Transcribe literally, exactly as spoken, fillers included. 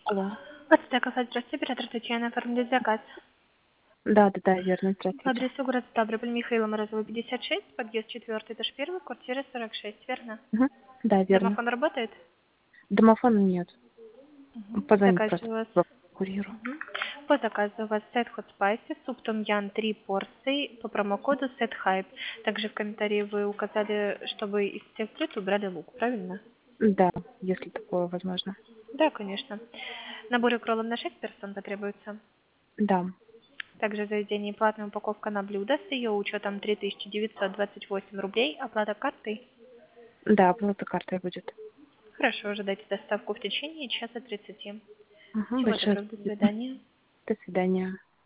Алло. Подстая кафе, здравствуйте, оператор Татьяна, оформить заказ. Да, да, да, верно, По здравствуйте. адресу город Ставрополь, Михаила Морозова, пятьдесят шесть, подъезд четвертый, этаж первый, квартира сорок шесть, верно? Мгм. Да, верно. Домофон работает? Домофона нет. Угу. Позвонить Заказ у просто вас. по курьеру. Мгм. По заказу у вас сет Hot Spicy, суп том ян три порции по промокоду сет хайп. Также в комментарии вы указали, чтобы из всех блюд убрали лук, правильно? Да, если такое возможно. Да, конечно. Набор укролов на шесть персон потребуется. Да. Также в заведении платная упаковка на блюдо с ее учетом три тысячи девятьсот двадцать восемь рублей, оплата картой. Да, оплата картой будет. Хорошо, ожидайте доставку в течение часа тридцати. Угу, Всего большое доброго, до спасибо. свидания. До свидания.